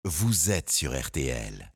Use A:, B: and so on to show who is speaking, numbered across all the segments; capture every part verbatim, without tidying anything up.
A: vous êtes sur R T L.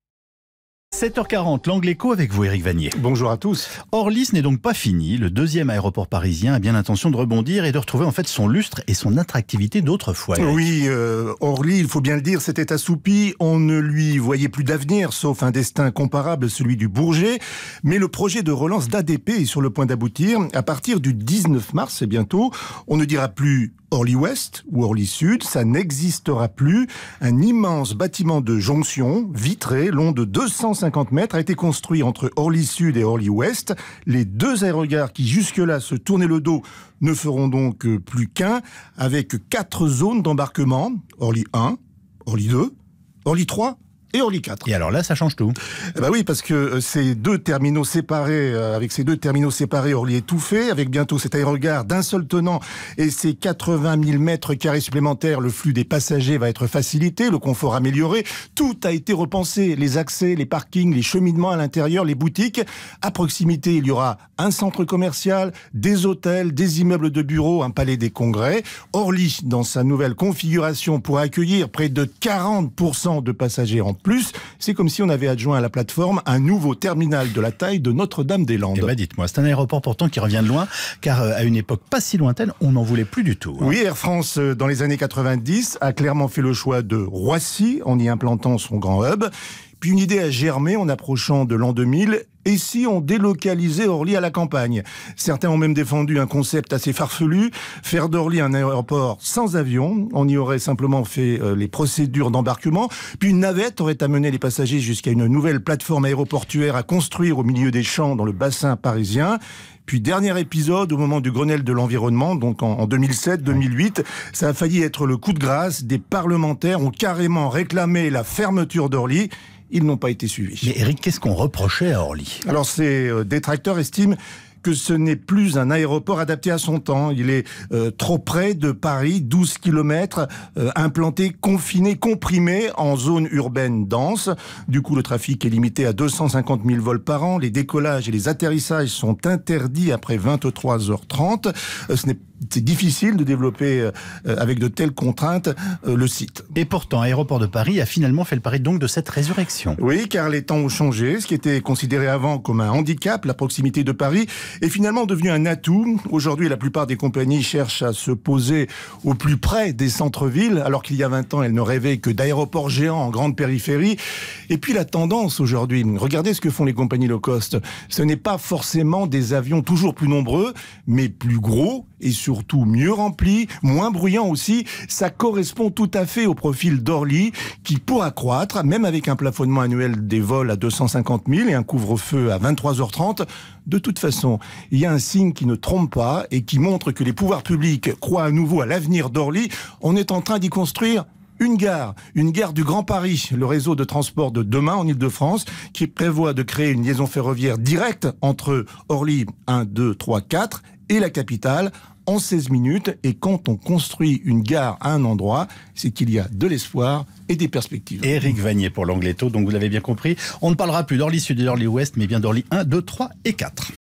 B: sept heures quarante, l'Angle Écho avec vous, Éric Vanier.
C: Bonjour à tous.
B: Orly, ce n'est donc pas fini. Le deuxième aéroport parisien a bien l'intention de rebondir et de retrouver en fait son lustre et son attractivité d'autrefois. Éric.
C: Oui, euh, Orly, il faut bien le dire, s'était assoupi. On ne lui voyait plus d'avenir, sauf un destin comparable, celui du Bourget. Mais le projet de relance d'A D P est sur le point d'aboutir. À partir du dix-neuf mars, c'est bientôt, on ne dira plus Orly Ouest ou Orly Sud, ça n'existera plus. Un immense bâtiment de jonction, vitré, long de deux cent cinquante mètres, a été construit entre Orly Sud et Orly Ouest. Les deux aérogares qui jusque-là se tournaient le dos ne feront donc plus qu'un, avec quatre zones d'embarquement, Orly un, Orly deux, Orly trois et Orly quatre.
B: Et alors là, ça change tout.
C: Eh ben oui, parce que ces deux terminaux séparés, euh, avec ces deux terminaux séparés, Orly est tout fait, avec bientôt cet aérogare d'un seul tenant et ses quatre-vingt mille mètres carrés supplémentaires, le flux des passagers va être facilité, le confort amélioré. Tout a été repensé, les accès, les parkings, les cheminements à l'intérieur, les boutiques. À proximité, il y aura un centre commercial, des hôtels, des immeubles de bureaux, un palais des congrès. Orly, dans sa nouvelle configuration, pourra accueillir près de quarante pour cent de passagers en plus. C'est comme si on avait adjoint à la plateforme un nouveau terminal de la taille de Notre-Dame-des-Landes.
B: Eh ben dites-moi, c'est un aéroport pourtant qui revient de loin, car à une époque pas si lointaine, on n'en voulait plus du tout. Hein.
C: Oui, Air France, dans les années quatre-vingt-dix, a clairement fait le choix de Roissy, en y implantant son grand hub. Puis une idée a germé en approchant de l'an deux mille. Et si on délocalisait Orly à la campagne? Certains ont même défendu un concept assez farfelu, faire d'Orly un aéroport sans avion. On y aurait simplement fait euh, les procédures d'embarquement. Puis une navette aurait amené les passagers jusqu'à une nouvelle plateforme aéroportuaire à construire au milieu des champs dans le bassin parisien. Puis dernier épisode, au moment du Grenelle de l'environnement, donc en deux mille sept deux mille huit, ça a failli être le coup de grâce. Des parlementaires ont carrément réclamé la fermeture d'Orly. Ils n'ont pas été suivis.
B: Mais Éric, qu'est-ce qu'on reprochait à Orly?
C: Alors ces euh, détracteurs estiment que ce n'est plus un aéroport adapté à son temps. Il est euh, trop près de Paris, douze kilomètres, euh, implanté, confiné, comprimé en zone urbaine dense. Du coup, le trafic est limité à deux cent cinquante mille vols par an. Les décollages et les atterrissages sont interdits après vingt-trois heures trente. Euh, ce n'est C'est difficile de développer euh, avec de telles contraintes euh, le site.
B: Et pourtant, Aéroport de Paris a finalement fait le pari donc de cette résurrection.
C: Oui, car les temps ont changé. Ce qui était considéré avant comme un handicap, la proximité de Paris, est finalement devenu un atout. Aujourd'hui, la plupart des compagnies cherchent à se poser au plus près des centres-villes, alors qu'il y a vingt ans, elles ne rêvaient que d'aéroports géants en grande périphérie. Et puis la tendance aujourd'hui, regardez ce que font les compagnies low cost. Ce n'est pas forcément des avions toujours plus nombreux, mais plus gros et surtout mieux remplis, moins bruyants aussi. Ça correspond tout à fait au profil d'Orly qui pourra croître, même avec un plafonnement annuel des vols à deux cent cinquante mille et un couvre-feu à vingt-trois heures trente. De toute façon, il y a un signe qui ne trompe pas et qui montre que les pouvoirs publics croient à nouveau à l'avenir d'Orly. On est en train d'y construire une gare, une gare du Grand Paris, le réseau de transport de demain en Ile-de-France, qui prévoit de créer une liaison ferroviaire directe entre Orly un, deux, trois, quatre et la capitale en seize minutes. Et quand on construit une gare à un endroit, c'est qu'il y a de l'espoir et des perspectives.
B: Éric Vanier pour l'Angle Écho, donc vous l'avez bien compris, on ne parlera plus d'Orly Sud et d'Orly Ouest, mais bien d'Orly un, deux, trois et quatre.